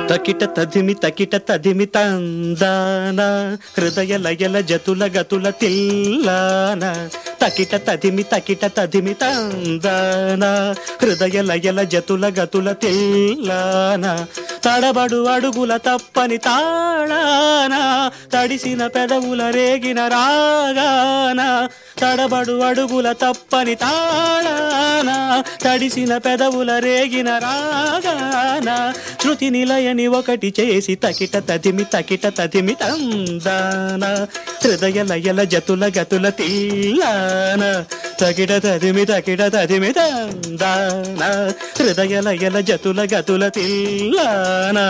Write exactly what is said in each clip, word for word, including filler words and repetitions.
తకిట తదిమి తకిట తదిమి తందాన హృదయ లయల జతుల గతుల తిల్లాన తకిట తదిమి తకిట తదిమి తందాన హృదయ లయల జతుల గతుల తిల్లాన తడబడు అడుగుల తప్పని తాళాన తడిసిన పెదవుల రేగిన రాగాన తడబడు అడుగుల తప్పని తాళాన తడిసిన పెదవుల రేగిన రాగాన శృతి నిలయని ఒకటి చేసి తకిట తదిమి తకిట తదిమి తందాన హృదయ లయల జతుల గతుల తీయాన తకిట తదిమి తకిట తదిమి తందాన హృదయ లయల జతుల గతుల తీయాన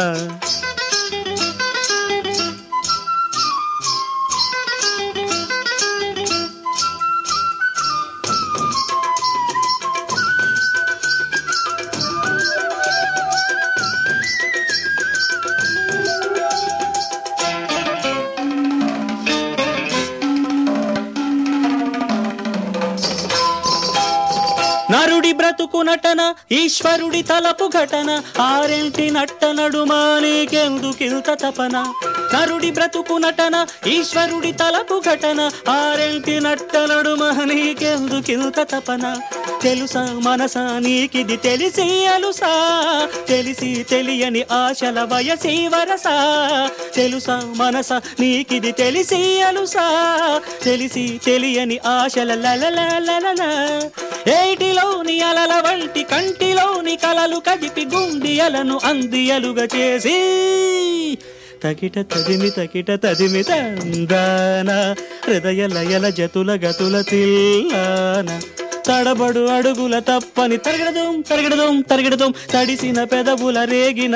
నరుడి బ్రతుకు నటన ఈశ్వరుడి తలపు ఘటన ఆరెంటి నట్ట నడుమా నీకెందుకింత తపన నరుడి బ్రతుకు నటన ఈశ్వరుడి తలపు ఘటన ఆరెంటి నట్ట నడుమా నీకెందుకింత తపన తెలుసా మనసా నీకిది తెలిసి అలుసా తెలిసి తెలియని ఆశల వయసి వరసా తెలుసా మనసా నీకిది తెలిసి అలుసా తెలిసి తెలియని ఆశల లలలలల ఏటిలోని అలల వంటి కంటిలోని కలలు కదిపి గుండియలను అందియలుగా చేసి తకిట తదిమి తకిట తదిమి తందాన హృదయ లయల జతుల గతుల తిల్లాన తడబడు అడుగుల తప్పని తరగడదం తరగడదం తరగడదం తడిసిన పెదవుల రేగిన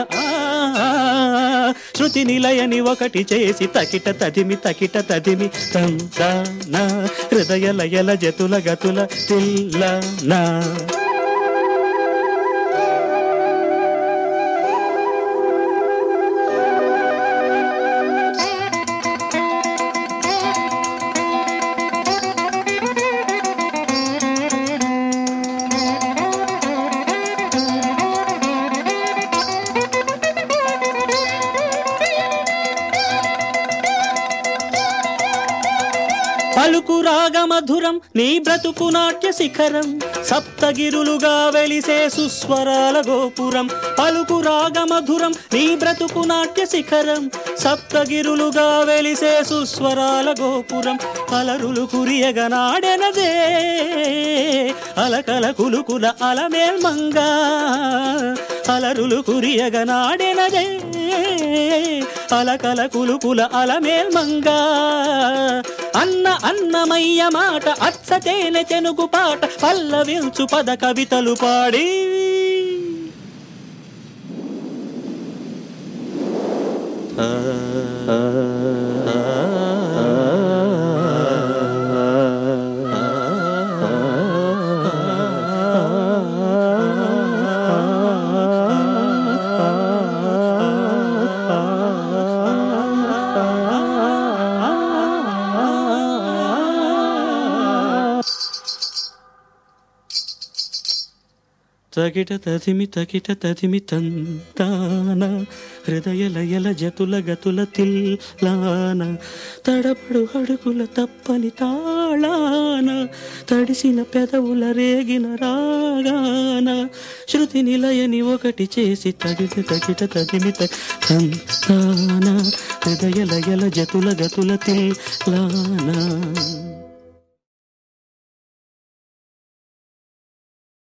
శృతి నిలయని ఒకటి చేసి తకిట తదిమి తకిట తదిమి తందాన హృదయ లయల జతుల గతుల తిల్లాన పలుకు రాగ మధురం నీ బ్రతుకు నాట్య శిఖరం సప్తగిరులుగా వెలిసే సుస్వరాల గోపురం పలుకు రాగ మధురం నీ బ్రతుకు నాట్య శిఖరం సప్తగిరులుగా వెలిసే సుస్వరాల గోపురం అలరులు కురియగనాడెనదే అలకల కులుకుల అలమేల్మంగా అలరులు కురియగనాడెనదే అలకల కులుకుల అలమేల్మంగా అన్న అన్నమయ్య మాట అచ్చతేనె తెనుగు పాట పల్లవించు పద కవితలు పాడి ఆ తకిట తదిమి తకిట తదిమి తందాన హృదయ లయల జతుల గతుల తిల్లాన తడబడు అడుగుల తప్పని తాళాన తడిసిన పెదవుల రేగిన రాగాన శృతి నిలయని ఒకటి చేసి తగిట తకిట తదిమి తందాన హృదయ లయల జతుల గతుల తిల్లాన